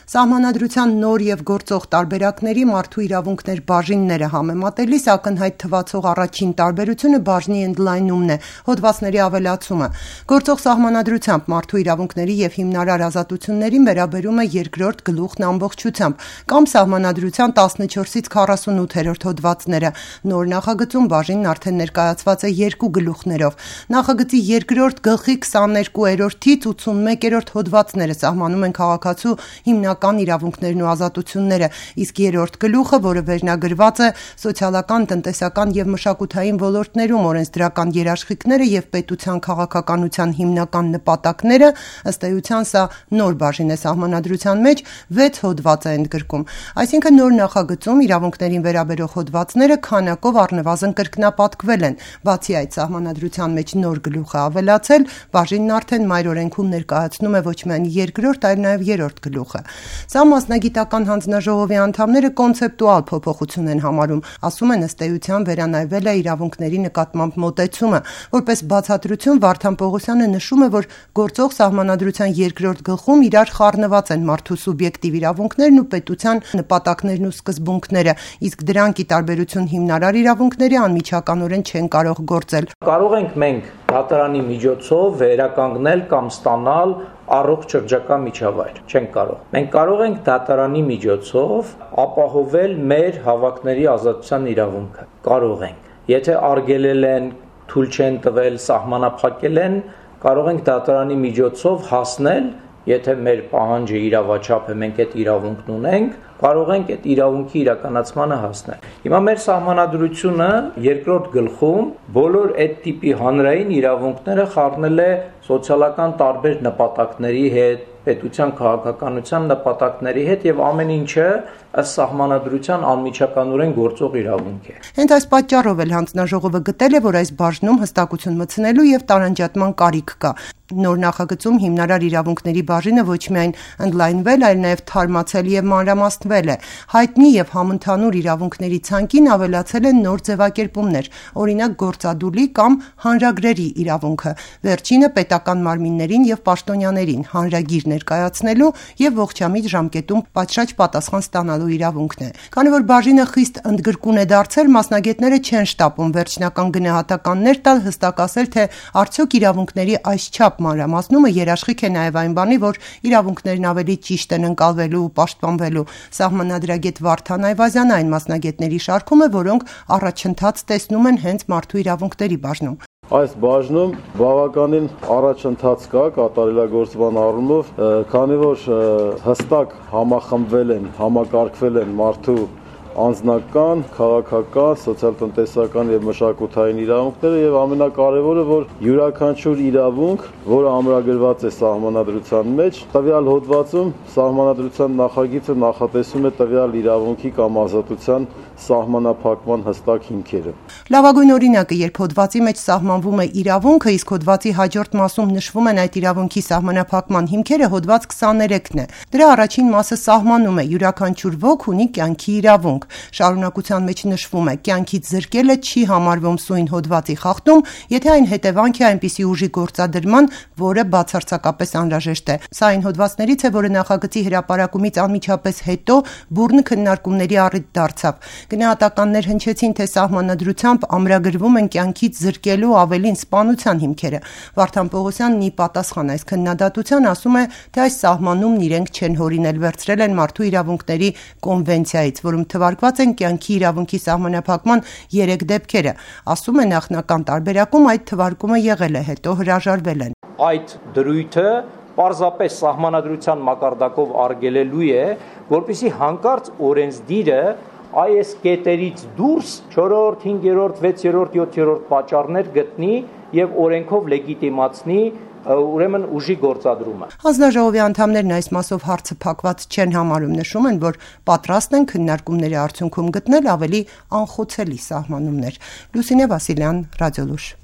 Սահմանադրության նոր եւ գործող տարբերակների մարդու իրավունքներ բաժինները համեմատելիս ակնհայտ թվացող առաջին տարբերությունը բաժնի ընդլայնումն է, հոդվածների ավելացումը։ Գործող սահմանադրությամբ մարդու իրավունքների եւ հիմնարար ազատություններին վերաբերում է երկրորդ գլուխն ամբողջությամբ, կամ սահմանադրության 14-ից 48-րդ հոդվածները։ Նոր նախագծում բաժինն արդեն ներկայացված է երկու գլուխներով։ Նախագծի երկրորդ գլխի 22-րդից 81-րդ հոդվածները սահմանում են քաղաքացու հիմնական իրավունքներն ու ազատությունները, իսկ երրորդ գլուխը, որը վերնագրված է սոցիալական, տնտեսական եւ մշակութային ոլորտներում օրենսդրական երաշխիքները եւ պետության քաղաքականության հիմնական նպատակները, ըստ էության սա նոր բաժին է սահմանադրության մեջ, 6 հոդված է ընդգրկում։ Այսինքն նոր նախագծում իրավունքներին վերաբերող հոդվածները քանակով առնվազն կրկնապատկվել են։ Բացի այդ, սահմանադրության մեջ նոր գլուխ է ավելացել, բաժինն արդեն մայր օրենքում ներկայացնում է ոչ միայն երկրորդ, այլ նաեւ երրորդ գլուխը։ Սա մասնագիտական հանձնաժողովի անդամները կոնցեպտուալ փոփոխություն են համարում, ասում են ըստ էության վերանայվել է իրավունքների նկատմամբ մոտեցումը։ Որպես բացատրություն Վարդան Պողոսյանը նշում է, որ գործող սահմանադրության երկրորդ գլխում իրար խառնված են մարդու սուբյեկտիվ իրավունքներն ու պետության նպատակներն ու սկզբունքները, իսկ դրանք ի տարբերություն հիմնարար իրավունքների անմիջականորեն չեն կարող գործել։ Կարող ենք մենք դատարանի միջոցով վերականգնել կամ ստանալ առողջ շրջակա միջավայր, չենք կարող։ Մենք կարող ենք դատարանի միջոցով ապահովել մեր հավաքների ազատության իրավունքը։ Կարող ենք։ Եթե արգելել են, թույլ չեն տվել, սահմանափակել են, կարող ենք դատարանի միջոցով հասնել, եթե մեր պահանջը իրավաչափ է, մենք այդ իրավունքն ունենք, կարող ենք այդ իրավունքի իրականացմանը հասնել։ Հիմա մեր սահմանադրությունը երկրորդ գլխում բոլոր այդ տիպի հանրային իրավունքները խառնել է սոցիալական տարբեր նպատակների հետ, պետության քաղաքականության նպատակների հետ եւ ամեն ինչը ըստ սահմանադրության անմիջականորեն գործող իրավունք է։ Հենց այս պատճառով էլ հանձնաժողովը գտել է, որ այս բաժնում հստակություն մտցնելու եւ տարանջատման կարիք կա։ Նոր նախագծում հիմնարար իրավունքների բաժինը ոչ միայն ընդլայնվել, այլ նաեւ թարմացել եւ մանրամասնվել է։ Հայտնի եւ համընդհանուր իրավունքների ցանկին ավելացել են նոր ձևակերպումներ, օրինակ գործադուլի կամ հանրագրերի իրավունքը։ Վերջինը պետական մարմիններին եւ պաշտոնյաներին հանրագիր ներկայացնելու եւ ողջամիտ ժամկետում պատշաճ պատասխան ստանալու իրավունքն է։ Քանի որ բաժինը խիստ ընդգրկուն է դարձել, մասնագետները չեն շտապում վերջնական գնահատականներ տալ, հստակ ասել, թե արդյոք իրավունքների այսչափ մանրամասնումը երաշխիք է նաև այն բանի, որ իրավունքներն ավելի ճիշտ են ընկալվելու ու պաշտպանվելու։ Սահմանադրագետ Վարդան Այվազյանը այն մասնագետների շարքում է, որոնք առաջընթաց տեսնում են հենց մարդու իրավունքների բաժնում։ Այս բաժնում բավականին առաջընթաց կա կատարելագործման առումով, քանի որ հստակ համախմբվել են, համակարգվել են մարդու անձնական, քաղաքական, սոցիալ-տնտեսական եւ մշակութային իրավունքները եւ ամենակարևորը, որ յուրաքանչյուր իրավունք, որը ամրագրված է սահմանադրության մեջ, տվյալ հոդվածում սահմանադրության նախագիծը նախատեսում է տվյալ իրավունքի կամ ազատության սահմանափակման հստակ հիմքերը։ Լավագույն օրինակը, երբ հոդվածի մեջ սահմանվում է իրավունքը, իսկ հոդվածի հաջորդ մասում նշվում են այդ իրավունքի սահմանափակման հիմքերը, հոդված 23-ն է։ Դրա առաջին մասը սահմանում է յուրաքանչյուր ոք ունի կյանքի իրավունք։ Շարունակության մեջ նշվում է կյանքից զրկելը չի համարվում սույն հոդվածի խախտում, եթե այն հետևանք է այնպիսի ուժի գործադրման, որը բացարձակապես անհրաժեշտ է։ Սա այն հոդվածներից է, որը նախագծի հրապարակումից անմիջապես հետո բուռն քննարկումների առիթ դարձավ։ Գնահատականներ հնչեցին, թե սահմանադրությամբ ամրագրվում են կյանքից զրկելու ավելին սպանության հիմքերը։ Վարդան Պողոսյանն ի պատասխան այս քննադատության ասում է, թե այս սահմանումն իրենք չեն հորինել, վերցրել են մարդու իրավունքների կոնվենցիայից, որում թվարկված են կյանքի իրավունքի սահմանափակման 3 դեպքերը։ Ասում է, նախնական տարբերակում այդ թվարկումը եղել է, հետո հրաժարվել են։ Այդ դրույթը պարզապես սահմանադրության մակարդակով արգելելու է, որպեսզի հանկարծ օրենսդիրը այս կետերից դուրս 4-րդ, 5-րդ, 6-րդ, 7-րդ պատճառներ գտնի եւ օրենքով լեգիտիմացնի ուրեմն ուժի գործադրումը։ Հանձնաժողովի անդամներն այս մասով հարցը փակված չեն համարում, նշում են, որ պատրաստ են քննարկումների արդյունքում գտնել ավելի անխոցելի սահմանումներ։ Լուսինե Վասիլյան, Ռադիոլուշ։